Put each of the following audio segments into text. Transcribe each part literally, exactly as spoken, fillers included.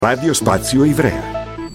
Radio Spazio Ivrea.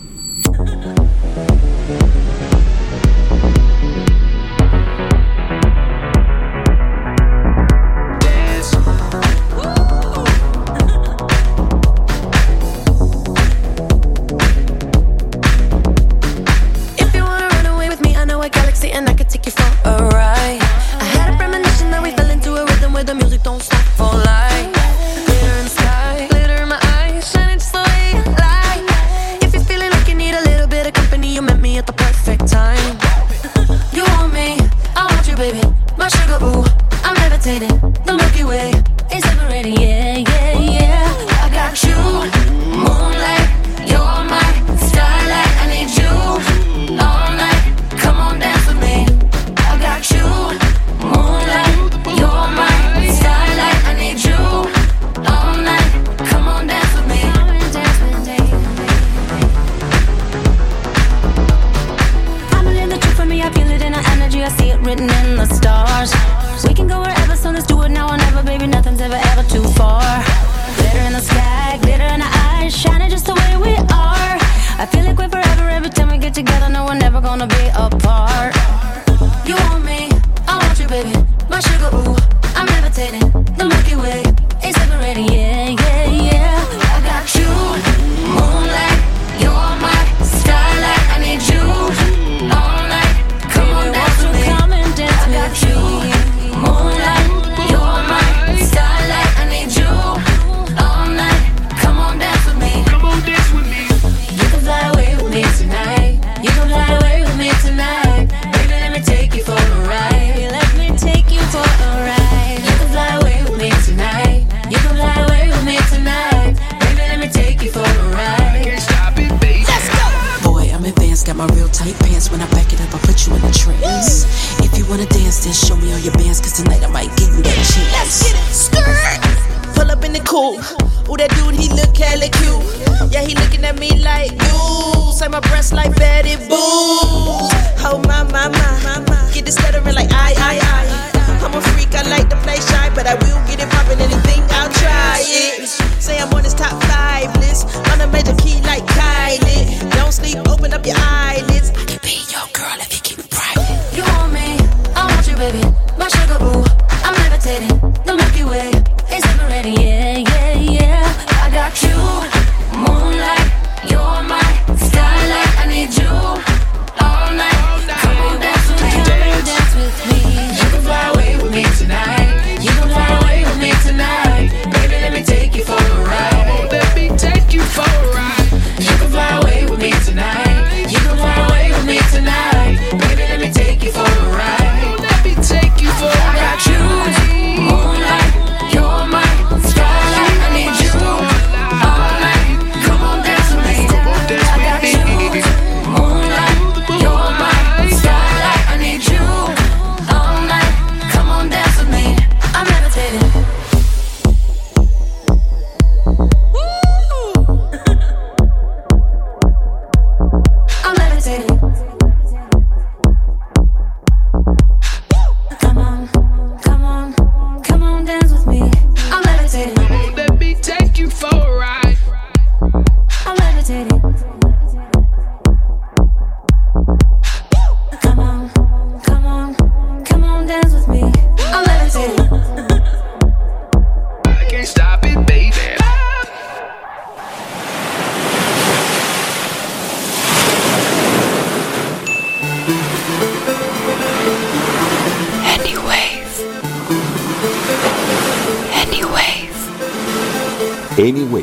Anyway.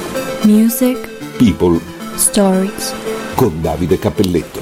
Music. People. Stories. Con Davide Cappelletto.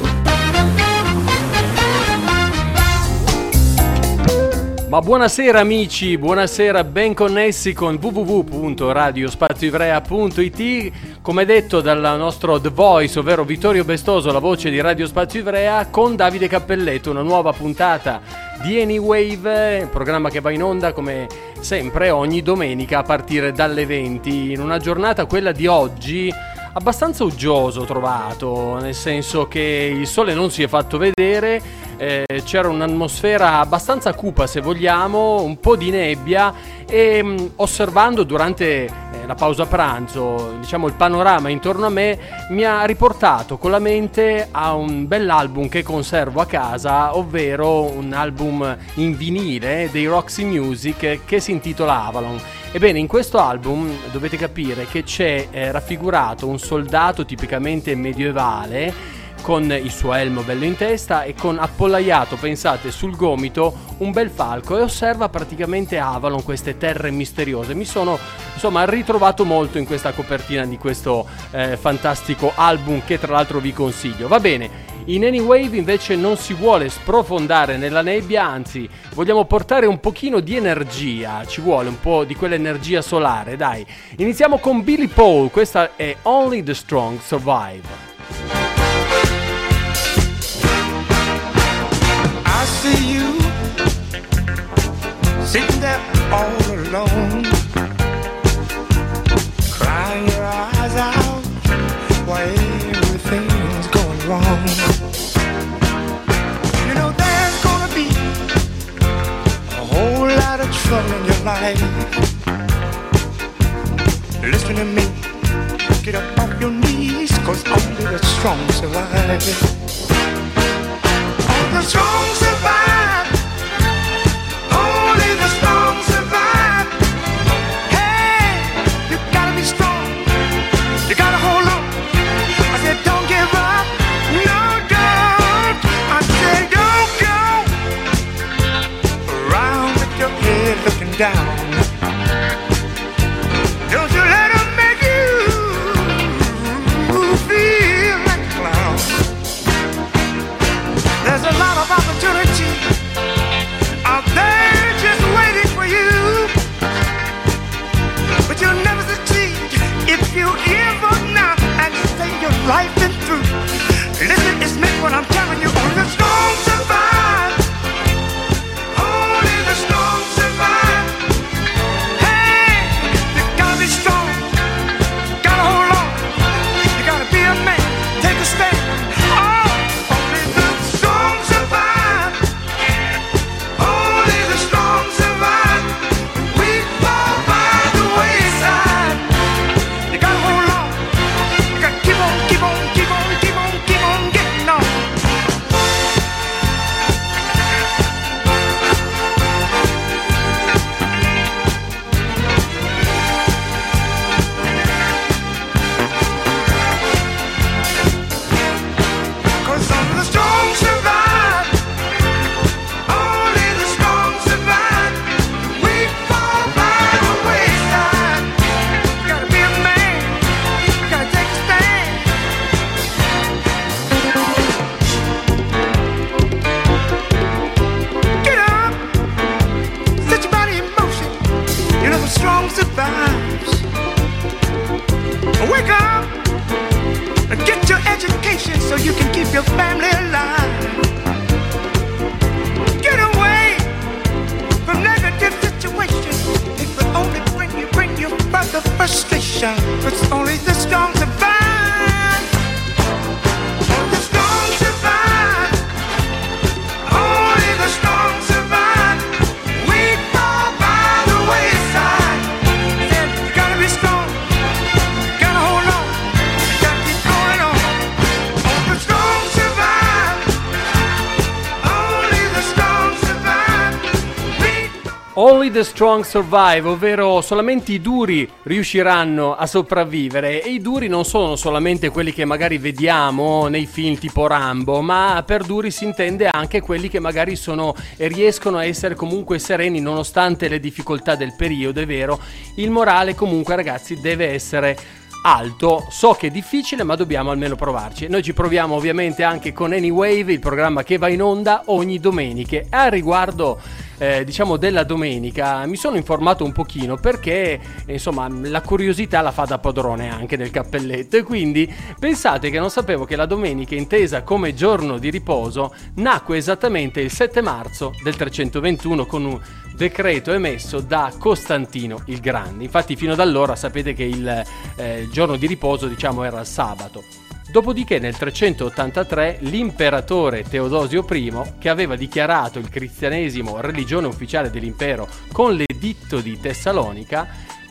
Ma buonasera amici, buonasera, ben connessi con w w w punto radio spazio ivrea punto i t. Come detto dal nostro The Voice, ovvero Vittorio Bestoso, la voce di Radio Spazio Ivrea, con Davide Cappelletto, una nuova puntata di Anywave, programma che va in onda come sempre ogni domenica a partire dalle venti, in una giornata, quella di oggi, abbastanza uggioso trovato, nel senso che il sole non si è fatto vedere, eh, c'era un'atmosfera abbastanza cupa se vogliamo, un po' di nebbia, e mh, osservando durante eh, la pausa pranzo, diciamo il panorama intorno a me mi ha riportato con la mente a un bell'album che conservo a casa, ovvero un album in vinile dei Roxy Music che si intitola Avalon. Ebbene, in questo album dovete capire che c'è eh, raffigurato un soldato tipicamente medievale con il suo elmo bello in testa e con appollaiato, pensate, sul gomito un bel falco, e osserva praticamente Avalon, queste terre misteriose. Mi sono insomma ritrovato molto in questa copertina di questo eh, fantastico album che tra l'altro vi consiglio. Va bene, in Anywave invece non si vuole sprofondare nella nebbia, anzi vogliamo portare un pochino di energia, ci vuole un po' di quell'energia solare, dai. Iniziamo con Billy Paul, questa è Only the Strong Survive. I see you sitting there all alone, crying your eyes out while everything's going wrong. You know there's gonna be a whole lot of trouble in your life. Listen to me, get up off your knees, 'cause only the strong survive. The strong survive. Only the strong survive. Hey, you gotta be strong. You gotta hold on. I said don't give up. No, don't. I said don't go around with your head looking down. Don't you let them make you feel like a clown. There's a lot of opportunity out there just waiting for you, but you'll never succeed if you give up now and say your life been through. Listen, it's meant what I'm telling you. Only the strong survive. Only the strong survive. Hey, you gotta be strong. Gotta hold on. You gotta be a man. Take a stand. So you can keep your family alive. Get away from negative situations. It will only bring you, bring you further frustration. It's only the strong survive. Only the strong survive. Only the strong survive. We fall by the wayside. Said you gotta be strong. You gotta hold on. You gotta keep going on. The strong survive. Only the strong survive. Only the strong survive, ovvero solamente i duri riusciranno a sopravvivere. E i duri non sono solamente quelli che magari vediamo nei film tipo Rambo, ma per duri si intende anche quelli che magari sono e riescono a essere comunque sereni nonostante le difficoltà del periodo. È vero, il morale comunque, ragazzi, deve essere alto. So che è difficile, ma dobbiamo almeno provarci. Noi ci proviamo ovviamente anche con Anywave, il programma che va in onda ogni domenica. A riguardo eh, diciamo della domenica mi sono informato un pochino, perché insomma la curiosità la fa da padrone anche del cappelletto, e quindi pensate che non sapevo che la domenica, intesa come giorno di riposo, nacque esattamente il sette marzo del trecentoventuno con un decreto emesso da Costantino il Grande. Infatti fino ad allora sapete che il eh, giorno di riposo, diciamo, era il sabato. Dopodiché nel trecentottantatré l'imperatore Teodosio I, che aveva dichiarato il cristianesimo religione ufficiale dell'impero con l'editto di Tessalonica,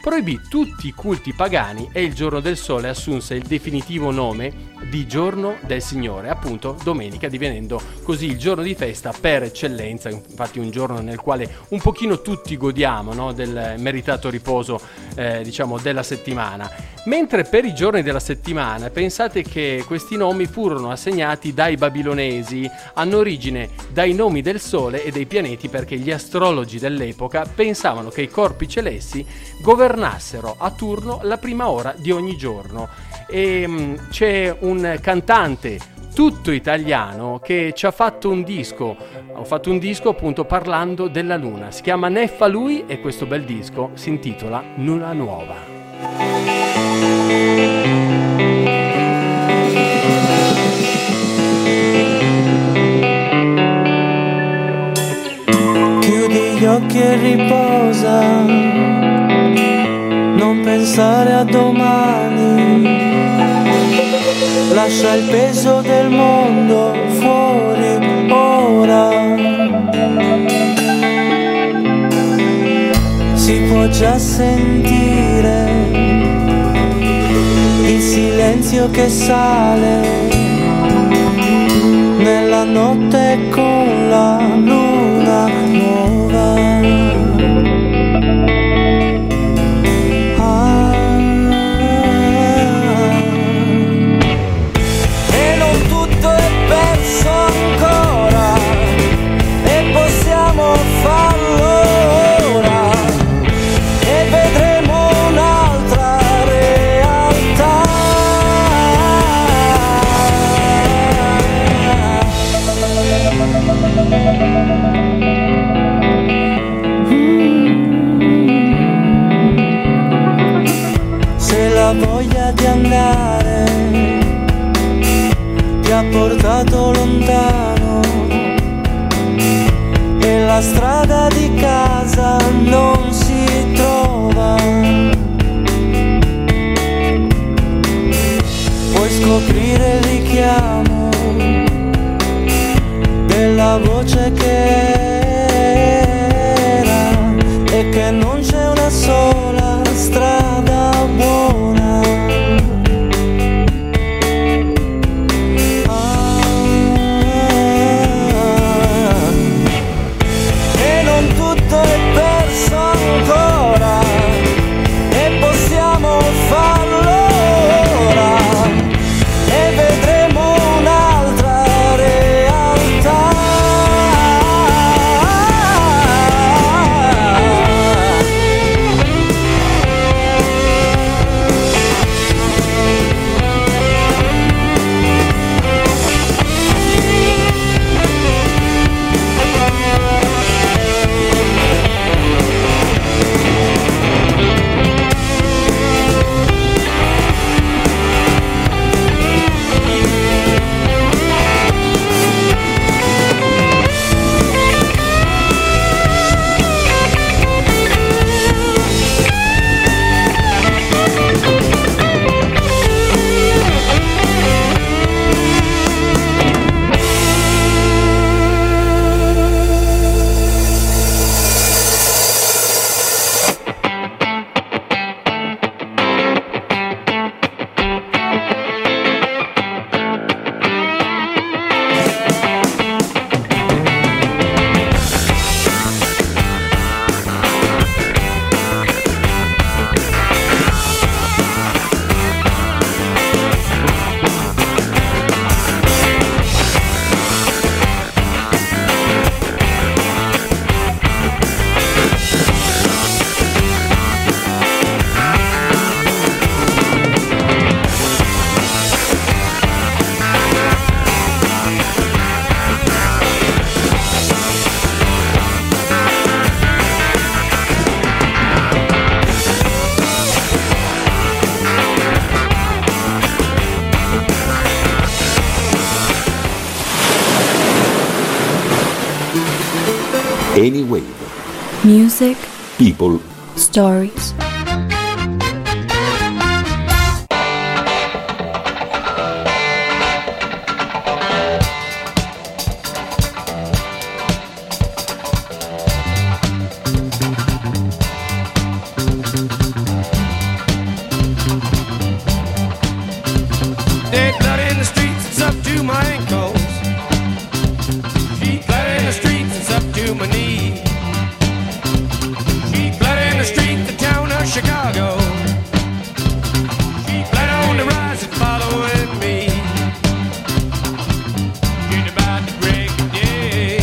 proibì tutti i culti pagani e il giorno del sole assunse il definitivo nome di giorno del Signore, appunto domenica, divenendo così il giorno di festa per eccellenza, infatti un giorno nel quale un pochino tutti godiamo, no, del meritato riposo eh, diciamo della settimana. Mentre per i giorni della settimana pensate che questi nomi furono assegnati dai babilonesi, hanno origine dai nomi del sole e dei pianeti, perché gli astrologi dell'epoca pensavano che i corpi celesti governassero a turno la prima ora di ogni giorno. E mh, c'è un cantante tutto italiano che ci ha fatto un disco, ho fatto un disco appunto parlando della luna, si chiama Neffa lui e questo bel disco si intitola Luna Nuova. Chiudi gli occhi e riposa, non pensare a domani. Lascia il peso del mondo fuori ora. Si può già sentire il silenzio che sale nella notte con la luna nuova. Portato lontano e la strada di casa non si trova. Puoi scoprire il richiamo della voce che era e che non c'è una sola strada buona. Anyway. Music. People. Stories. Dead blood in the streets, it's up to my ankles. Sheet blood in the streets, it's up to my knees. Sheet blood in the streets, the town of Chicago. Sheet blood on the rise and following me. She's about to break a day.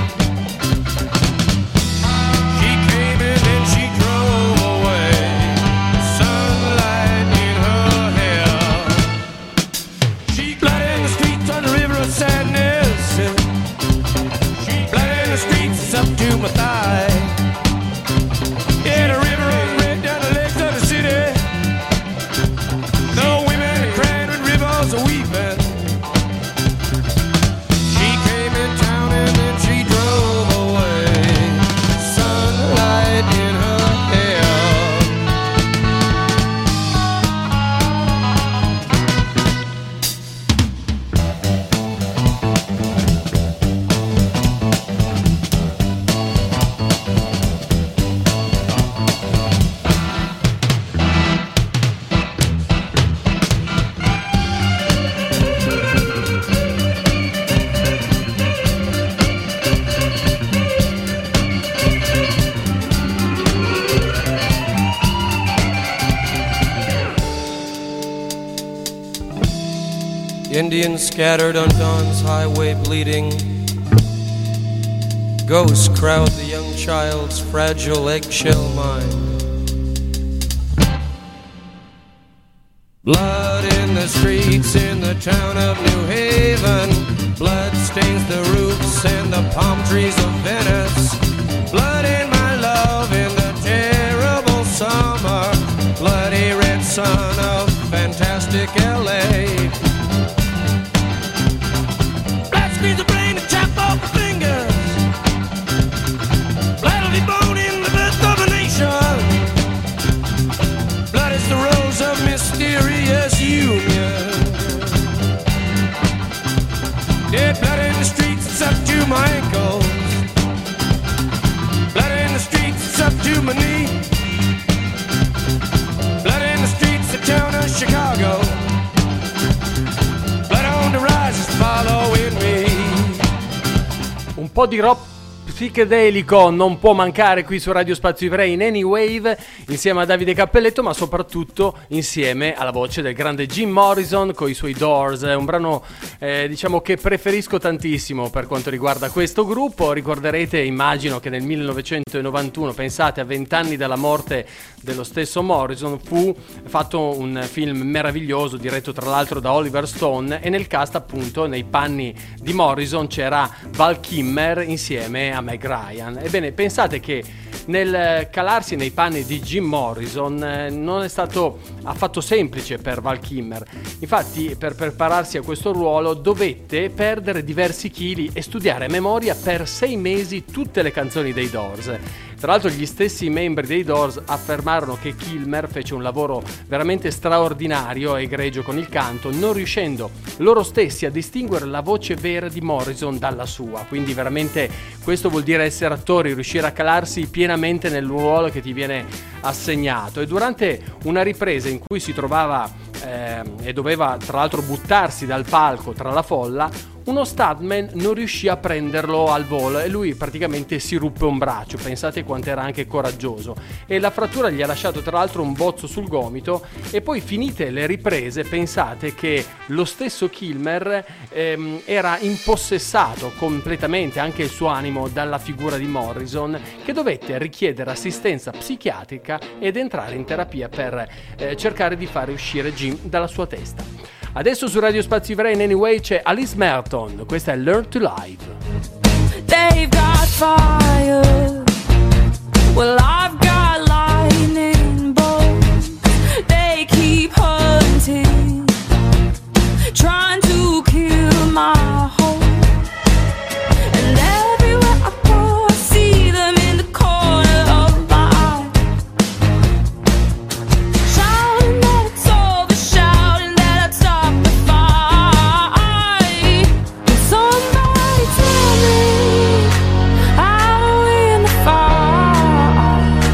She came in and she drove away. Sunlight in her hair. Sheet blood in the streets on the river of sadness. Sheet blood in the streets, it's up to my thigh. Yeah, the river runs red down the legs of the city. No women are crying when rivers are weeping. She came in town and then she drove away. Sunlight in her hair. Indians scattered on dawn's highway bleeding. Ghosts crowd the young child's fragile eggshell mind. Blood in the streets in the town of New Haven. Blood stains the roofs and the palm trees of Venice. Blood in my love in the terrible summer. Bloody red sun of fantastic L A. Squeeze the brain and chop off the fingers. Blood will be bone in the birth of a nation. Blood is the rose of mysterious union. Dead blood in the streets, it's up to my ankles. Blood in the streets, it's up to my knee. Blood in the streets, the town of Chicago. Blood on the rise is following me. Un po' di rock psichedelico non può mancare qui su Radio Spazio Ivrei in Any Wave, insieme a Davide Cappelletto, ma soprattutto insieme alla voce del grande Jim Morrison con i suoi Doors. È un brano eh, diciamo che preferisco tantissimo per quanto riguarda questo gruppo. Ricorderete, immagino, che nel millenovecentonovantuno, pensate, a vent'anni dalla morte dello stesso Morrison, fu fatto un film meraviglioso diretto tra l'altro da Oliver Stone, e nel cast, appunto, nei panni di Morrison c'era Val Kilmer insieme a Meg Ryan. Ebbene, pensate che nel calarsi nei panni di Jim Morrison eh, non è stato affatto semplice per Val Kilmer. Infatti, per prepararsi a questo ruolo dovette perdere diversi chili e studiare a memoria per sei mesi tutte le canzoni dei Doors. Tra l'altro gli stessi membri dei Doors affermarono che Kilmer fece un lavoro veramente straordinario e egregio con il canto, non riuscendo loro stessi a distinguere la voce vera di Morrison dalla sua. Quindi veramente questo vuol dire essere attori, riuscire a calarsi pienamente nel ruolo che ti viene assegnato. E durante una ripresa in cui si trovava eh, e doveva tra l'altro buttarsi dal palco tra la folla, uno stuntman non riuscì a prenderlo al volo e lui praticamente si ruppe un braccio. Pensate quanto era anche coraggioso, e la frattura gli ha lasciato tra l'altro un bozzo sul gomito. E poi, finite le riprese, pensate che lo stesso Kilmer ehm, era impossessato completamente, anche il suo animo, dalla figura di Morrison, che dovette richiedere assistenza psichiatrica ed entrare in terapia per eh, cercare di fare uscire Jim dalla sua testa. Adesso su Radio Spazio Ivrei in Anyway c'è Alice Merton, questa è Learn to Live. They've got fire, well I've got lightning bolts. They keep hunting, trying to kill my hope. And everywhere I go I see them in the corner of my eye, shouting that it's over, shouting that I'd stop the fight. Can somebody tell me how to win the fight?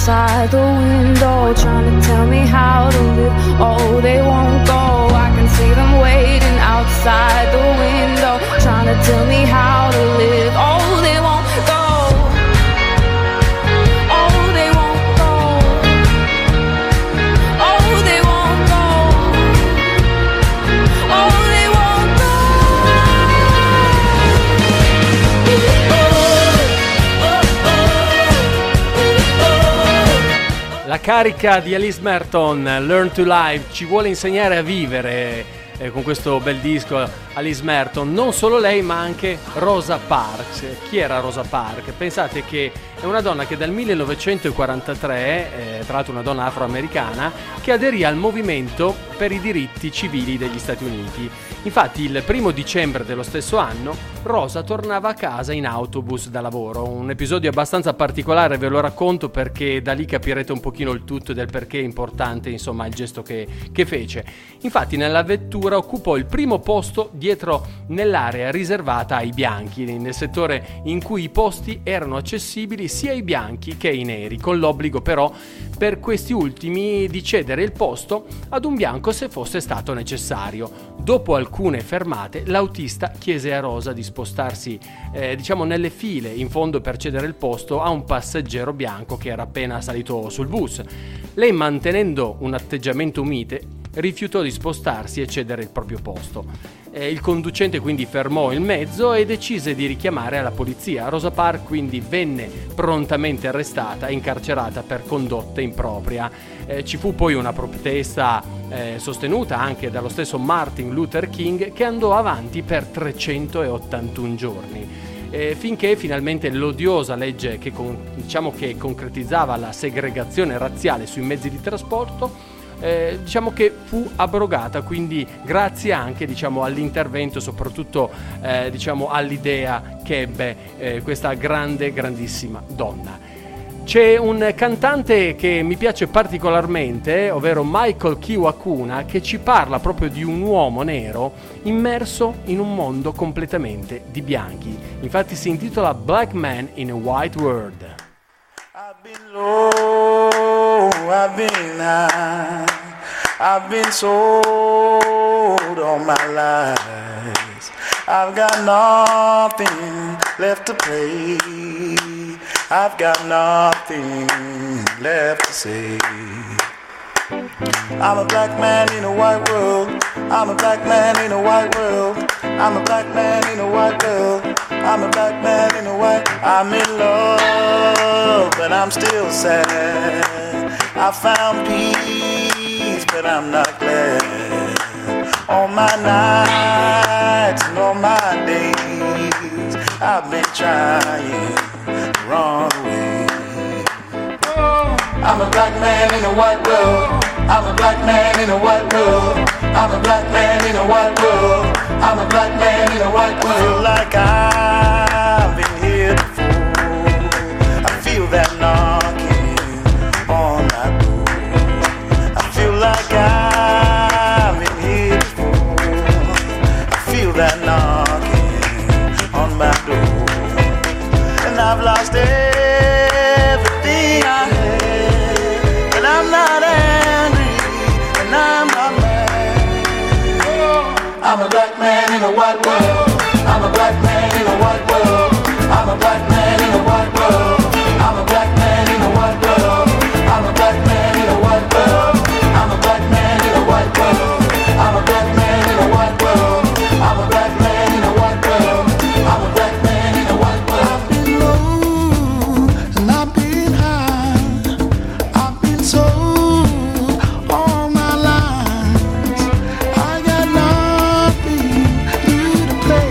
outside the window, trying to tell me how to live. Oh, they won't go. I can see them waiting outside the window, trying to tell me how to live. Oh, they won't go. Oh, they won't go. Oh, they won't go. Oh, they won't go. La carica di Alice Merton, Learn to Live, ci vuole insegnare a vivere eh, con questo bel disco. Alice Merton, non solo lei ma anche Rosa Parks. Chi era Rosa Parks? Pensate che è una donna che dal millenovecentoquarantatré, eh, tra l'altro una donna afroamericana, che aderì al movimento per i diritti civili degli Stati Uniti. Infatti il primo dicembre dello stesso anno Rosa tornava a casa in autobus da lavoro, un episodio abbastanza particolare, ve lo racconto perché da lì capirete un pochino il tutto del perché è importante, insomma, il gesto che, che fece. Infatti nella vettura occupò il primo posto dietro nell'area riservata ai bianchi, nel settore in cui i posti erano accessibili sia ai bianchi che ai neri, con l'obbligo però per questi ultimi di cedere il posto ad un bianco se fosse stato necessario. Dopo alcune fermate l'autista chiese a Rosa di spostarsi eh, diciamo nelle file in fondo per cedere il posto a un passeggero bianco che era appena salito sul bus. Lei, mantenendo un atteggiamento mite, rifiutò di spostarsi e cedere il proprio posto. Eh, il conducente quindi fermò il mezzo e decise di richiamare la polizia. Rosa Parks quindi venne prontamente arrestata e incarcerata per condotta impropria. Eh, ci fu poi una protesta eh, sostenuta anche dallo stesso Martin Luther King, che andò avanti per trecentottantuno giorni. Eh, finché finalmente l'odiosa legge che, con, diciamo, che concretizzava la segregazione razziale sui mezzi di trasporto Eh, diciamo che fu abrogata, quindi grazie anche diciamo all'intervento, soprattutto eh, diciamo all'idea che ebbe eh, questa grande grandissima donna. C'è un cantante che mi piace particolarmente, ovvero Michael Kiwanuka, che ci parla proprio di un uomo nero immerso in un mondo completamente di bianchi. Infatti si intitola Black Man in a White World. I've been low, I've been high, I've been sold all my lies. I've got nothing left to play, I've got nothing left to say. I'm a black man in a white world, I'm a black man in a white world, I'm a black man in a white world, I'm a black man in a white. I'm in love, but I'm still sad. I found peace, but I'm not glad. All my nights and all my days, I've been trying the wrong way. I'm a black man in a white world, I'm a black man in a white world, I'm a black man in a white world, I'm a black man in a white world. I feel like I've been here before, I feel that knocking on my door. I feel like I've been here before, I feel that knocking on my door. And I've lost everything I had, but I'm not angry, and I'm not mad. I'm a black man in a white world, I'm a black man in a white world, I'm a black man in a white world, I'm a black man in a white world, I'm a black man in a white world, I'm a black man in a white world, I'm a black man in a white world, I'm a black man in a white world, I'm a black man in a white world. I've been low and I've been high, I've been sold all my life. I got nothing new to play.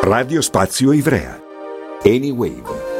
Radio Spazio Ivrea. Anyway.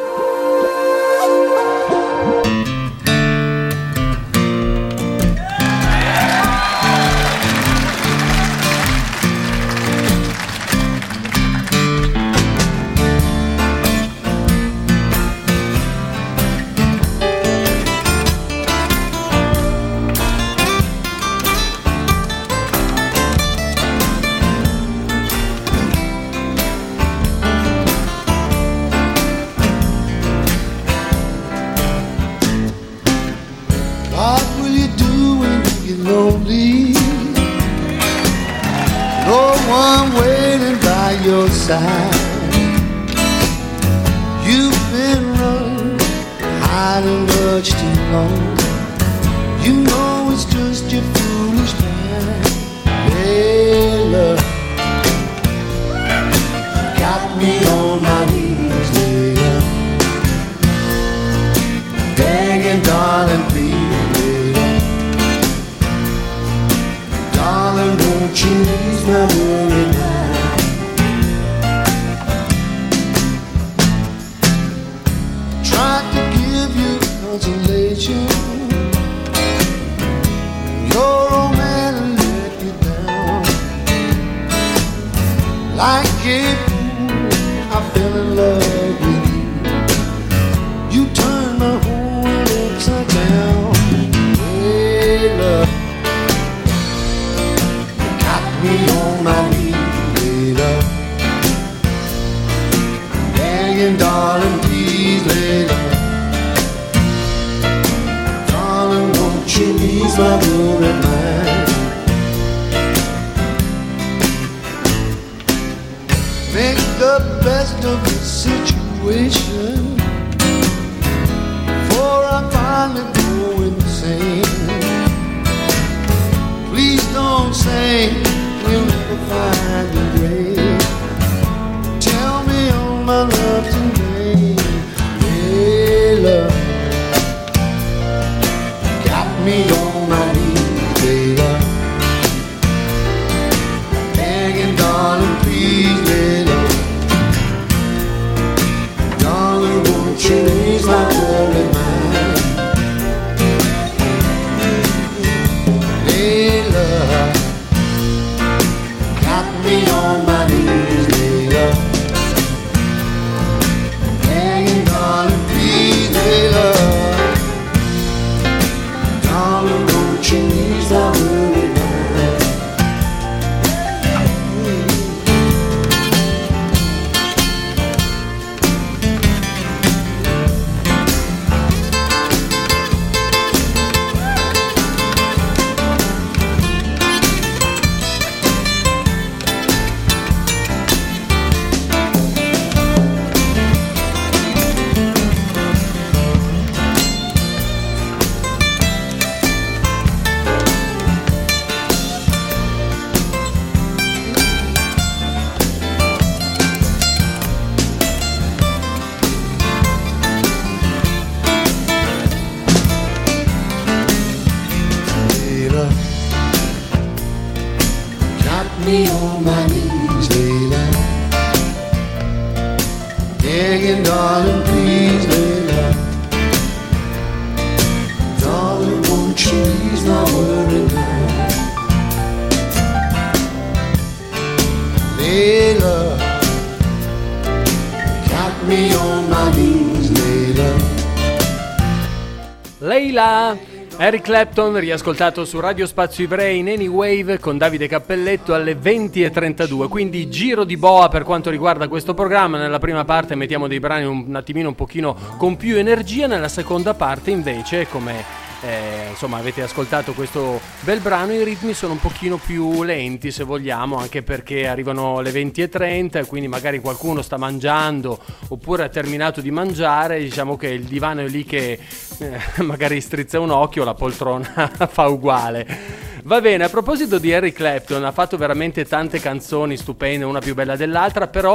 Eric Clapton, riascoltato su Radio Spazio Ivrea in Anywave con Davide Cappelletto alle venti e trentadue, quindi giro di boa per quanto riguarda questo programma. Nella prima parte mettiamo dei brani un, un attimino un pochino con più energia, nella seconda parte invece, come eh, insomma avete ascoltato questo bel brano, i ritmi sono un pochino più lenti se vogliamo, anche perché arrivano le venti e trenta, quindi magari qualcuno sta mangiando oppure ha terminato di mangiare, diciamo che il divano è lì che eh, magari strizza un occhio, la poltrona fa uguale. Va bene, a proposito di Eric Clapton, ha fatto veramente tante canzoni stupende, una più bella dell'altra, però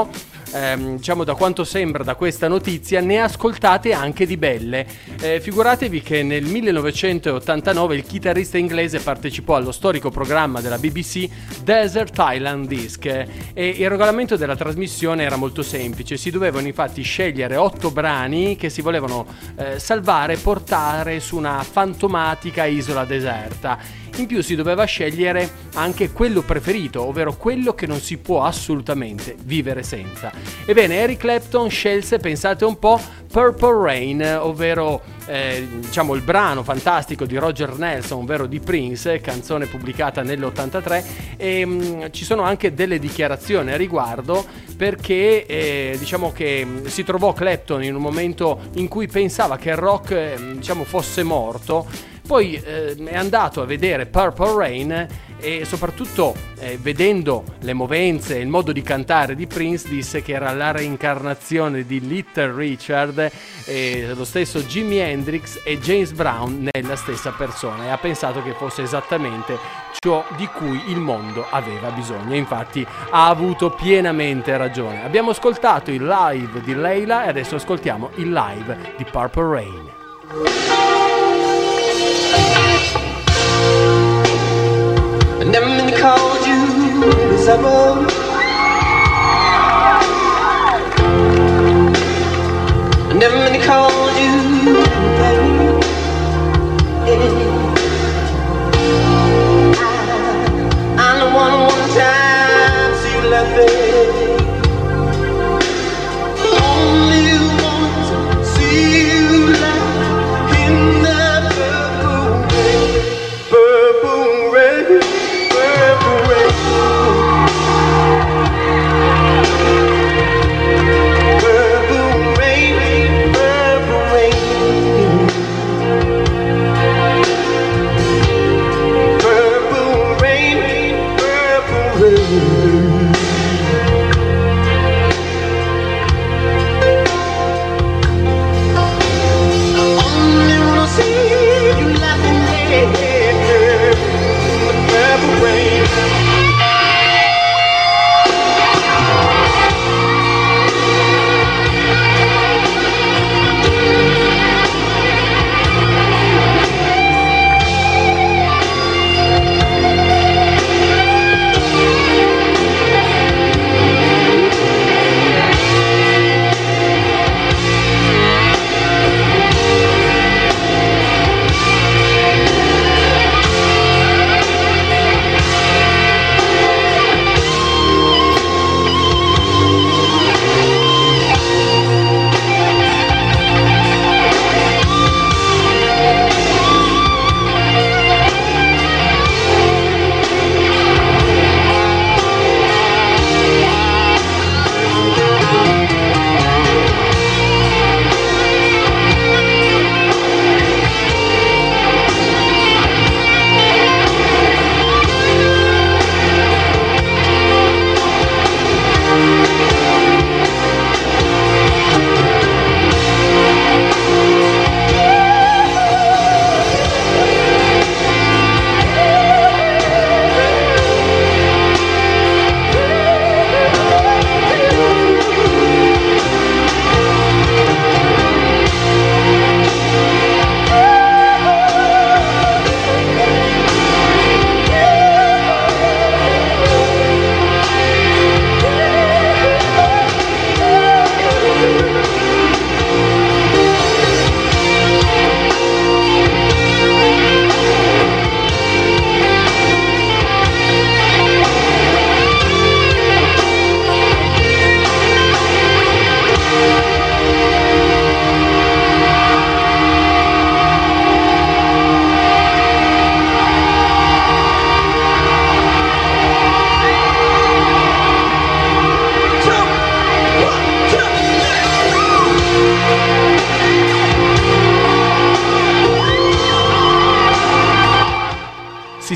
ehm, diciamo da quanto sembra da questa notizia, ne ascoltate anche di belle. Eh, figuratevi che nel millenovecentottantanove il chitarrista inglese partecipò allo storico programma della B B C Desert Island Disc, e il regolamento della trasmissione era molto semplice. Si dovevano infatti scegliere otto brani che si volevano eh, salvare e portare su una fantomatica isola deserta. In più si doveva scegliere anche quello preferito, ovvero quello che non si può assolutamente vivere senza. Ebbene, Eric Clapton scelse, pensate un po', Purple Rain, ovvero eh, diciamo il brano fantastico di Roger Nelson, ovvero di Prince, canzone pubblicata nell'ottantatré, e mh, ci sono anche delle dichiarazioni a riguardo, perché eh, diciamo che si trovò Clapton in un momento in cui pensava che il rock eh, diciamo fosse morto. Poi eh, è andato a vedere Purple Rain e soprattutto eh, vedendo le movenze e il modo di cantare di Prince disse che era la reincarnazione di Little Richard, e lo stesso Jimi Hendrix e James Brown nella stessa persona, e ha pensato che fosse esattamente ciò di cui il mondo aveva bisogno. Infatti ha avuto pienamente ragione. Abbiamo ascoltato il live di Layla e adesso ascoltiamo il live di Purple Rain. I never meant to call you this ever. I never meant to call you baby. I, I know one one time so you left me. Only want to see you like in that purple rain, purple rain. Purple rain, purple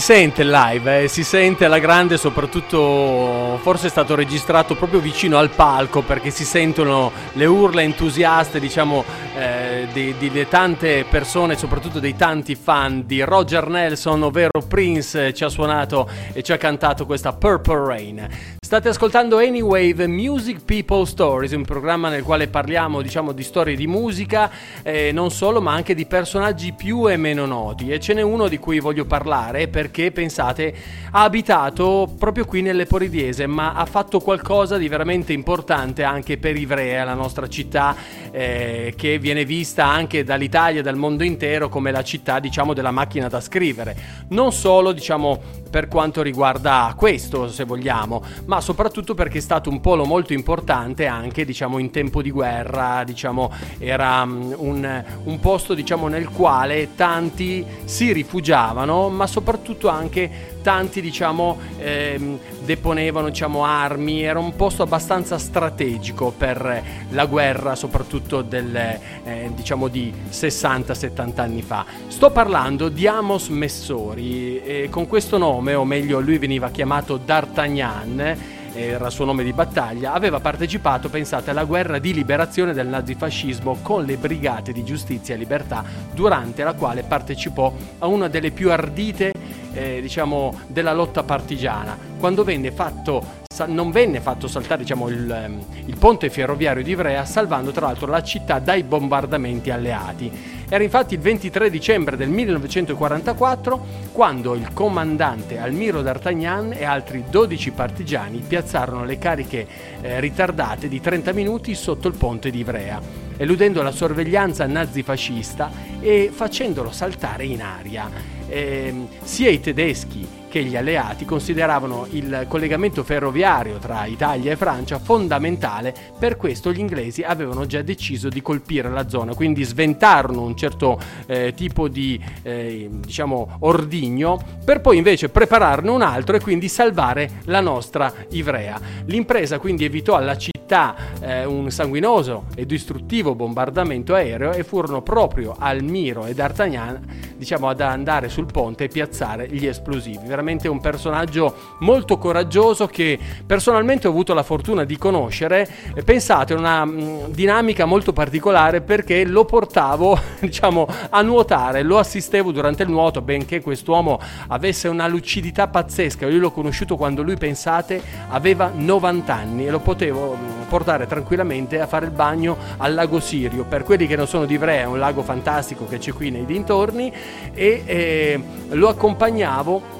sente il live, eh, si sente alla grande, soprattutto forse è stato registrato proprio vicino al palco, perché si sentono le urla entusiaste, diciamo, eh, di, di, di tante persone, soprattutto dei tanti fan di Roger Nelson, ovvero Prince. eh, ci ha suonato e ci ha cantato questa Purple Rain. State ascoltando Anywave Music People Stories, un programma nel quale parliamo, diciamo, di storie di musica, eh, non solo, ma anche di personaggi più e meno noti. E ce n'è uno di cui voglio parlare perché, pensate, ha abitato proprio qui nelle Porridiese, ma ha fatto qualcosa di veramente importante anche per Ivrea, la nostra città, eh, che viene vista anche dall'Italia e dal mondo intero come la città, diciamo, della macchina da scrivere. Non solo, diciamo, per quanto riguarda questo, se vogliamo, ma soprattutto perché è stato un polo molto importante anche, diciamo, in tempo di guerra. Diciamo, era um, un, un posto, diciamo, nel quale tanti si rifugiavano, ma soprattutto anche tanti, diciamo, ehm, deponevano, diciamo, armi. Era un posto abbastanza strategico per la guerra, soprattutto del, eh, diciamo, di sessanta settanta anni fa. Sto parlando di Amos Messori, e con questo nome, o meglio lui veniva chiamato D'Artagnan, era il suo nome di battaglia, aveva partecipato, pensate, alla guerra di liberazione del nazifascismo con le brigate di giustizia e libertà, durante la quale partecipò a una delle più ardite, eh, diciamo, della lotta partigiana, quando venne fatto non venne fatto saltare, diciamo, il, il ponte ferroviario di Ivrea, salvando tra l'altro la città dai bombardamenti alleati. Era infatti il ventitré dicembre del millenovecentoquarantaquattro quando il comandante Almiro D'Artagnan e altri dodici partigiani piazzarono le cariche eh, ritardate di trenta minuti sotto il ponte di Ivrea, eludendo la sorveglianza nazifascista e facendolo saltare in aria. Eh, sia i tedeschi che gli alleati consideravano il collegamento ferroviario tra Italia e Francia fondamentale. Per questo gli inglesi avevano già deciso di colpire la zona, quindi sventarono un certo eh, tipo di eh, diciamo ordigno, per poi invece prepararne un altro e quindi salvare la nostra Ivrea. L'impresa quindi evitò alla città eh, un sanguinoso e distruttivo bombardamento aereo, e furono proprio Almiro e D'Artagnan, diciamo, ad andare sul ponte e piazzare gli esplosivi. Veramente un personaggio molto coraggioso che personalmente ho avuto la fortuna di conoscere. Pensate, una mh, dinamica molto particolare, perché lo portavo, diciamo, a nuotare, lo assistevo durante il nuoto, benché quest'uomo avesse una lucidità pazzesca. Io l'ho conosciuto quando lui, pensate, aveva novanta anni, e lo potevo mh, portare tranquillamente a fare il bagno al lago Sirio. Per quelli che non sono di Ivrea, è un lago fantastico che c'è qui nei dintorni, e eh, lo accompagnavo.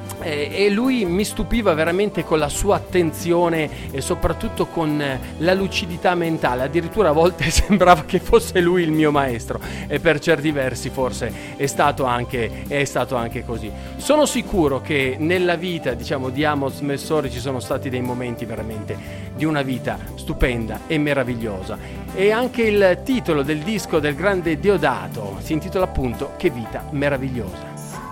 E lui mi stupiva veramente con la sua attenzione e soprattutto con la lucidità mentale. Addirittura a volte sembrava che fosse lui il mio maestro, e per certi versi forse è stato anche, è stato anche così. Sono sicuro che nella vita, diciamo, di Amos Messori ci sono stati dei momenti veramente di una vita stupenda e meravigliosa. E anche il titolo del disco del grande Deodato si intitola appunto Che vita meravigliosa.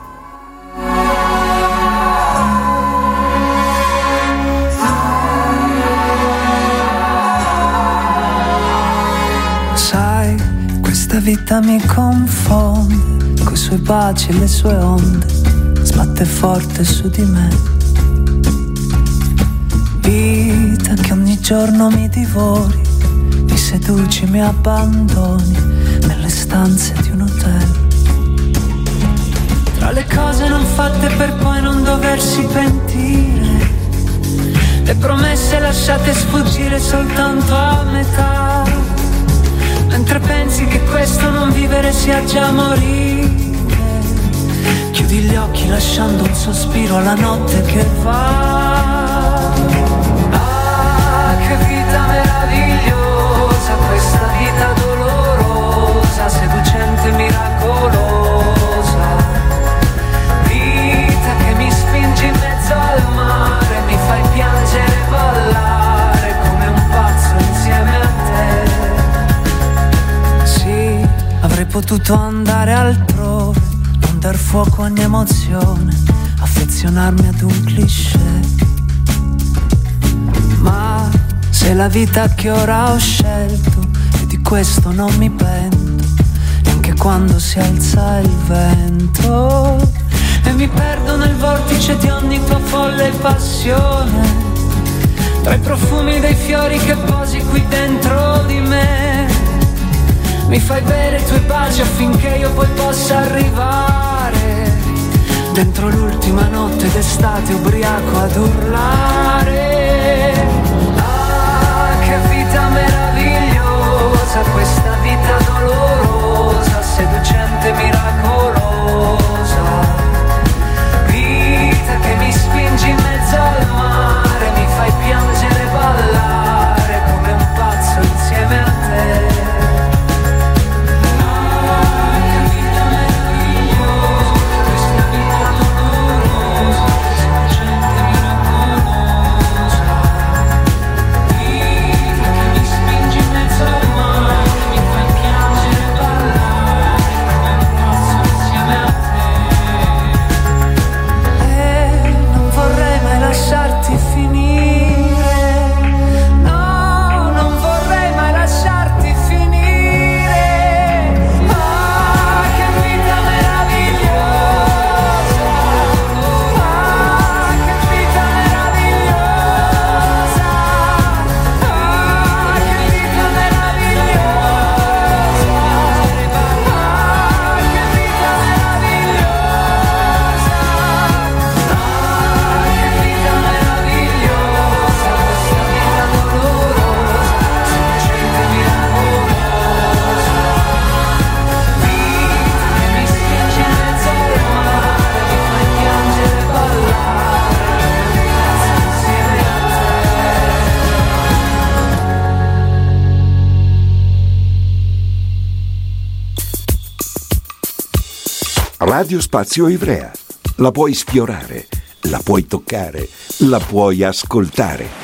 Sai, questa vita mi confonde, coi suoi baci e le sue onde, sbatte forte su di me. Vita che ogni giorno mi divori, mi seduci, mi abbandoni nelle stanze di un hotel. Tra le cose non fatte per poi non doversi pentire, le promesse lasciate sfuggire soltanto a metà, mentre pensi che questo non vivere sia già morire. Chiudi gli occhi lasciando un sospiro alla notte che va. Ah, che vita meravigliosa, questa vita dolorosa, seducente, miracolosa. Vita che mi spingi in mezzo al mare, mi fai piangere e ballare come un pazzo insieme a te. Sì, avrei potuto andare altrove, non dar fuoco a ogni emozione, affezionarmi ad un cliché. Ma se la vita che ora ho scelto, e di questo non mi pento, neanche quando si alza il vento. e mi perdo nel vortice di ogni tua folle passione, tra i profumi dei fiori che posi qui dentro di me. Mi fai bere i tuoi baci affinché io poi possa arrivare dentro l'ultima notte d'estate ubriaco ad urlare. Ah, che vita meravigliosa, questa vita dolorosa, seducente, miracolosa. Vita che mi spingi in mezzo al mare, mi fai piangere e ballare come un pazzo insieme a te. Lasciarti finire, no, non vorrei mai lasciarti finire. Ah, che vita meravigliosa, ah, che vita meravigliosa, ah, che vita meravigliosa, ah, che vita meravigliosa. Radio Spazio Ivrea. La puoi sfiorare, la puoi toccare, la puoi ascoltare.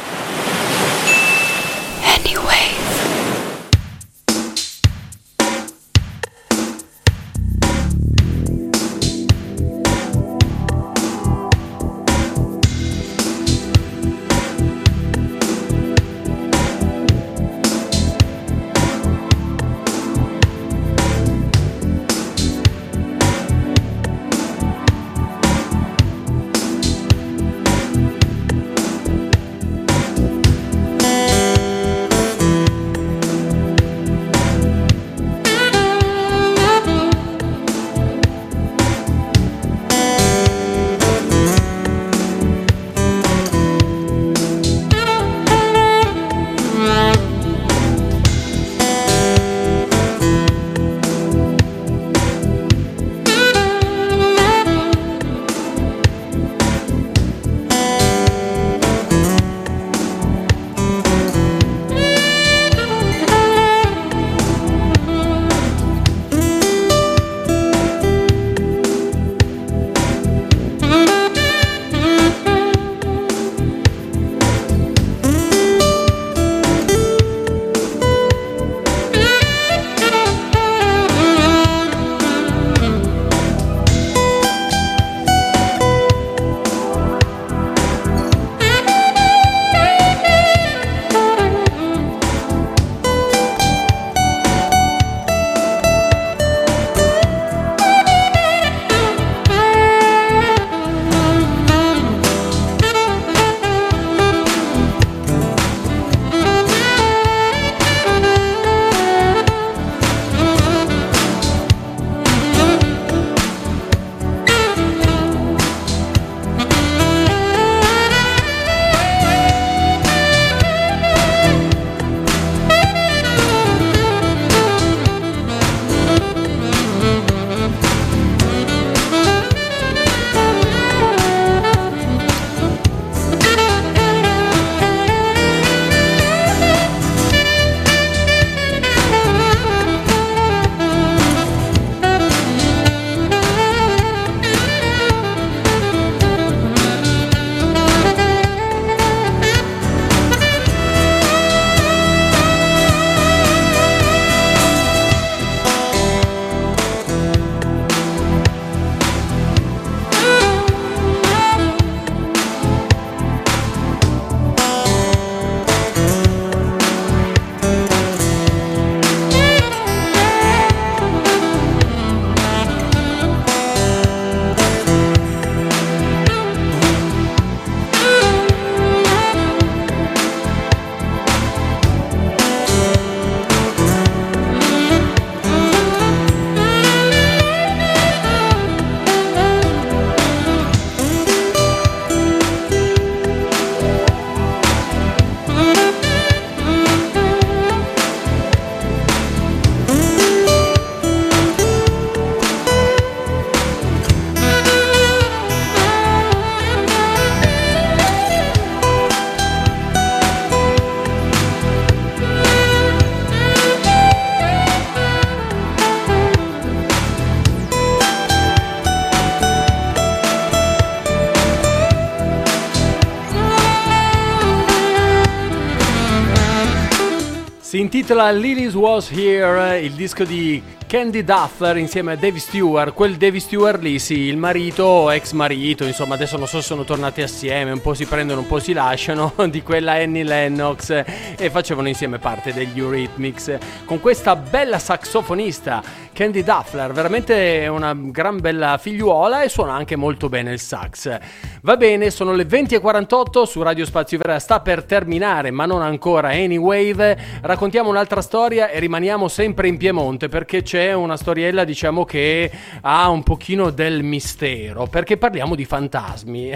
Si intitola Lilies Was Here, il disco di Candy Dulfer insieme a Davy Stewart. Quel Davy Stewart lì, sì, il marito o ex marito, insomma adesso non so se sono tornati assieme, un po' si prendono, un po' si lasciano, di quella Annie Lennox, e facevano insieme parte degli Eurythmics con questa bella saxofonista Candy Dulfer, veramente una gran bella figliuola e suona anche molto bene il sax. Va bene, sono le venti e quarantotto, su Radio Spazio Ivrea sta per terminare, ma non ancora Anywave. Raccontiamo un'altra storia e rimaniamo sempre in Piemonte, perché c'è una storiella, diciamo, che ha un pochino del mistero, perché parliamo di fantasmi.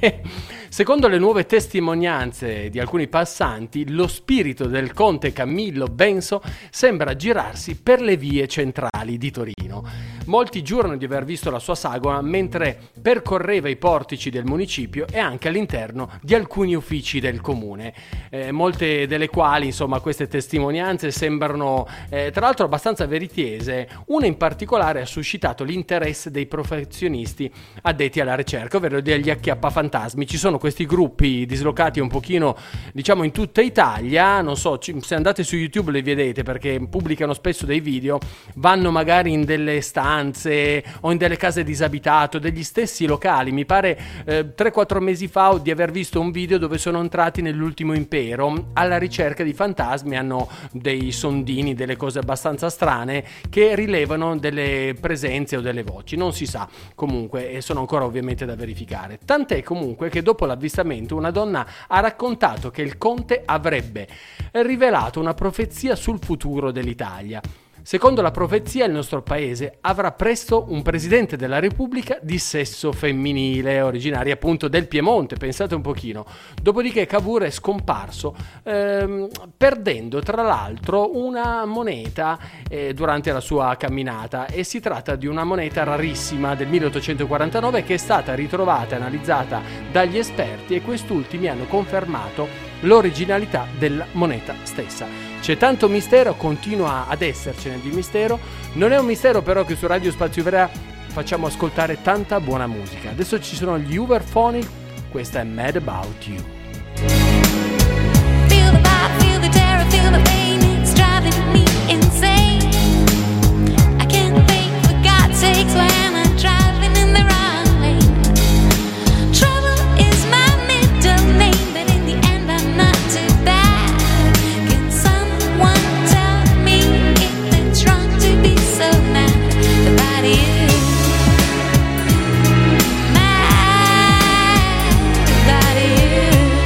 Secondo le nuove testimonianze di alcuni passanti, lo spirito del conte Camillo Benso sembra girarsi per le vie centrali di Torino. Molti giurano di aver visto la sua sagoma mentre percorreva i portici del municipio e anche all'interno di alcuni uffici del comune, eh, molte delle quali, insomma, queste testimonianze sembrano eh, tra l'altro abbastanza veritiese. Una in particolare ha suscitato l'interesse dei professionisti addetti alla ricerca, ovvero degli acchiappafantasmi. Ci sono questi gruppi dislocati un pochino, diciamo, in tutta Italia, non so, se andate su YouTube li vedete perché pubblicano spesso dei video, vanno magari in delle stanze o in delle case disabitate, degli stessi locali. Mi pare eh, tre quattro mesi fa di aver visto un video dove sono entrati nell'ultimo impero alla ricerca di fantasmi, hanno dei sondini, delle cose abbastanza strane che rilevano delle presenze o delle voci, non si sa comunque, e sono ancora ovviamente da verificare. Tant'è comunque che dopo l'avvistamento una donna ha raccontato che il conte avrebbe rivelato una profezia sul futuro dell'Italia. Secondo la profezia, il nostro paese avrà presto un presidente della Repubblica di sesso femminile, originario appunto del Piemonte, pensate un pochino. Dopodiché Cavour è scomparso, ehm, perdendo tra l'altro una moneta eh, durante la sua camminata, e si tratta di una moneta rarissima del milleottocentoquarantanove che è stata ritrovata e analizzata dagli esperti, e quest'ultimi hanno confermato l'originalità della moneta stessa. C'è tanto mistero, continua ad essercene di mistero. Non è un mistero però che su Radio Spazio Ivrea facciamo ascoltare tanta buona musica. Adesso ci sono gli Uberphonic, questa è Mad About You. Feel the vibe, feel the terror, feel the pain, it's driving me insane. I can't think for God's sakes when I'm driving in the wrong lane. Trouble is my middle name, but in the end I'm not too bad. So mad about you, mad about you.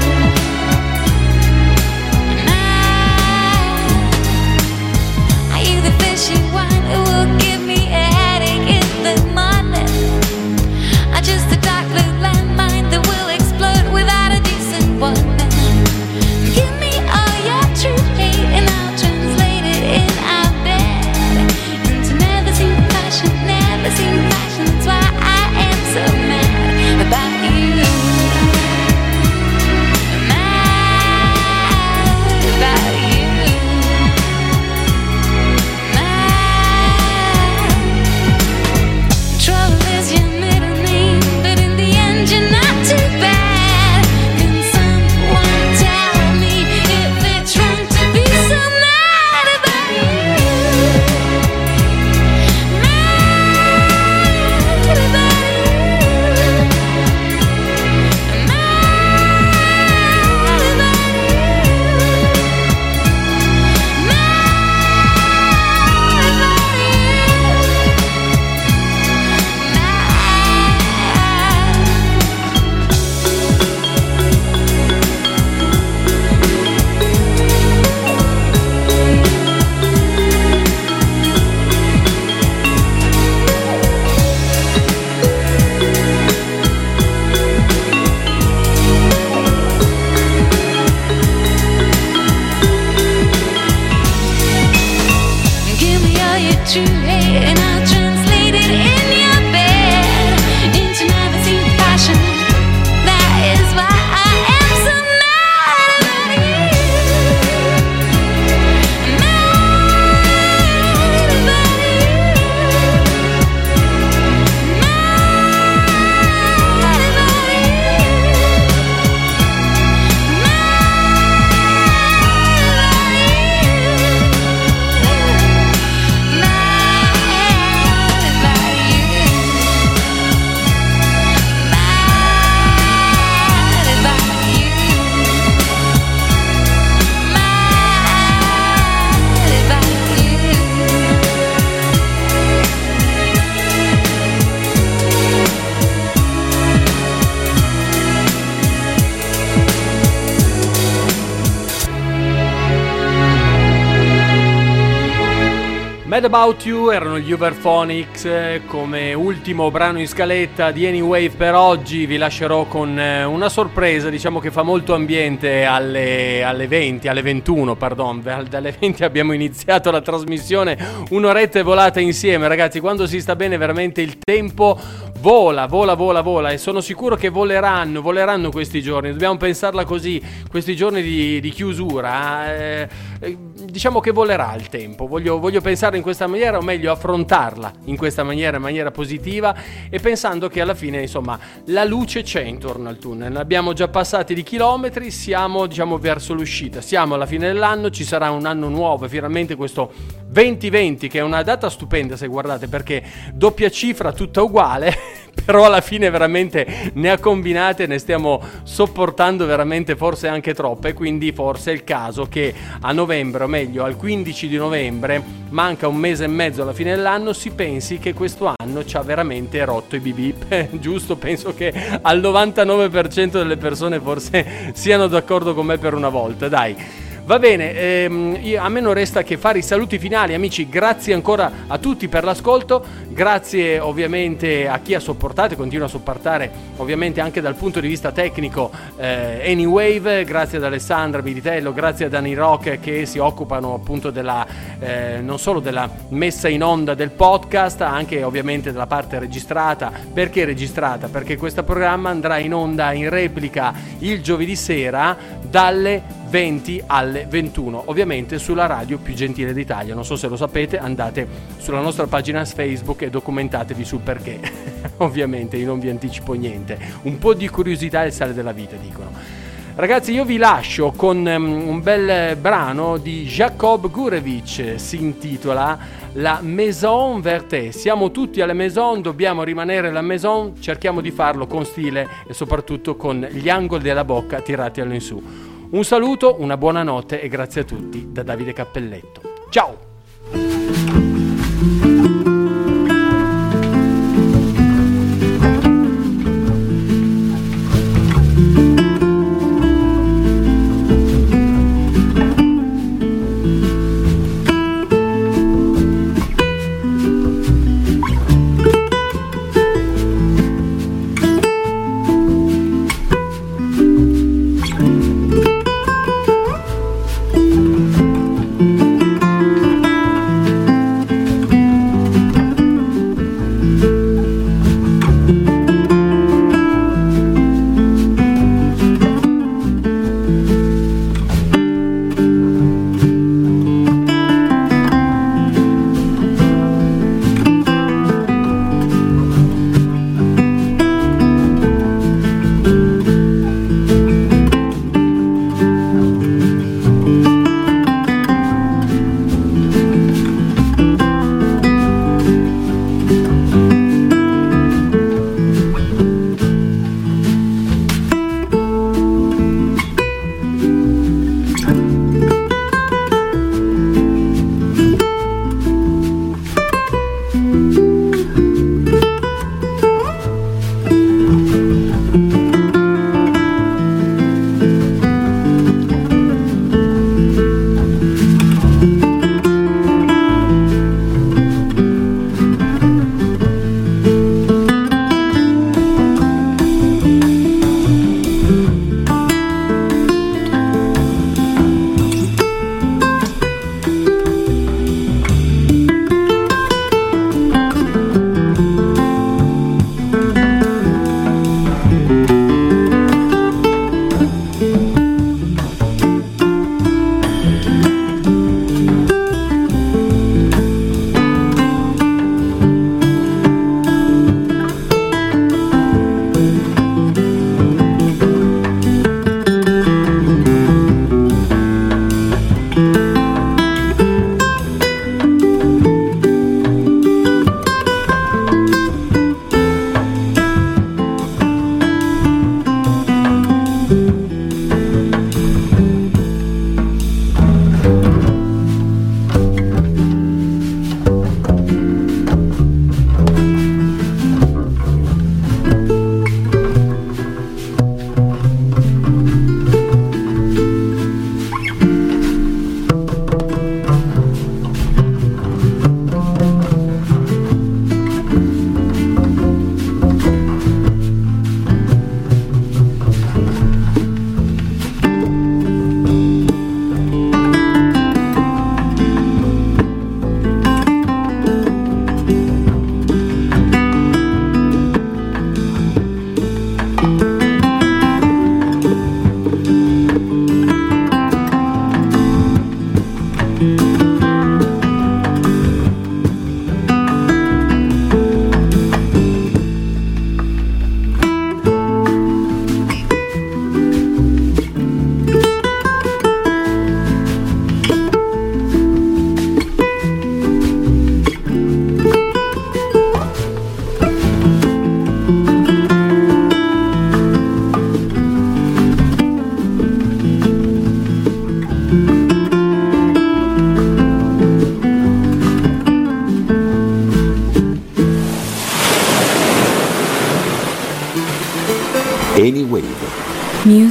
Mad About You erano gli Uberphonics, eh, come ultimo brano in scaletta di Anywave per oggi. Vi lascerò con eh, una sorpresa, diciamo che fa molto ambiente alle, alle venti, alle ventuno, pardon, dalle venti abbiamo iniziato la trasmissione, un'oretta è volata insieme, ragazzi. Quando si sta bene veramente il tempo vola, vola, vola, vola, e sono sicuro che voleranno, voleranno questi giorni, dobbiamo pensarla così, questi giorni di, di chiusura, eh, eh, diciamo che volerà il tempo, voglio, voglio pensare in questa maniera, o meglio affrontarla in questa maniera, in maniera positiva, e pensando che alla fine, insomma, la luce c'è intorno al tunnel. Ne abbiamo già passati di chilometri, siamo, diciamo, verso l'uscita, siamo alla fine dell'anno, ci sarà un anno nuovo e finalmente questo venti venti, che è una data stupenda se guardate, perché doppia cifra tutta uguale, però alla fine veramente ne ha combinate, ne stiamo sopportando veramente forse anche troppe, quindi forse è il caso che a novembre, o meglio al quindici di novembre, manca un mese e mezzo alla fine dell'anno, si pensi che questo anno ci ha veramente rotto i bip bip. Giusto, penso che al novantanove per cento delle persone forse siano d'accordo con me per una volta, dai. Va bene, ehm, io, a me non resta che fare i saluti finali, amici. Grazie ancora a tutti per l'ascolto, grazie ovviamente a chi ha sopportato e continua a sopportare, ovviamente anche dal punto di vista tecnico, eh, Anywave, grazie ad Alessandra Militello, grazie a Dani Rock, che si occupano appunto della, eh, non solo della messa in onda del podcast, anche ovviamente della parte registrata. Perché registrata? Perché questo programma andrà in onda in replica il giovedì sera dalle venti alle ventuno, ovviamente sulla radio più gentile d'Italia. Non so se lo sapete, andate sulla nostra pagina Facebook e documentatevi sul perché. Ovviamente io non vi anticipo niente, un po' di curiosità è il sale della vita, dicono. Ragazzi, io vi lascio con um, un bel brano di Jacob Gurevich, si intitola La Maison Verte. Siamo tutti alle maison, dobbiamo rimanere alla maison, cerchiamo di farlo con stile e soprattutto con gli angoli della bocca tirati all'insù. Un saluto, una buona notte e grazie a tutti da Davide Cappelletto. Ciao!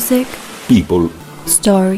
Music, people, stories.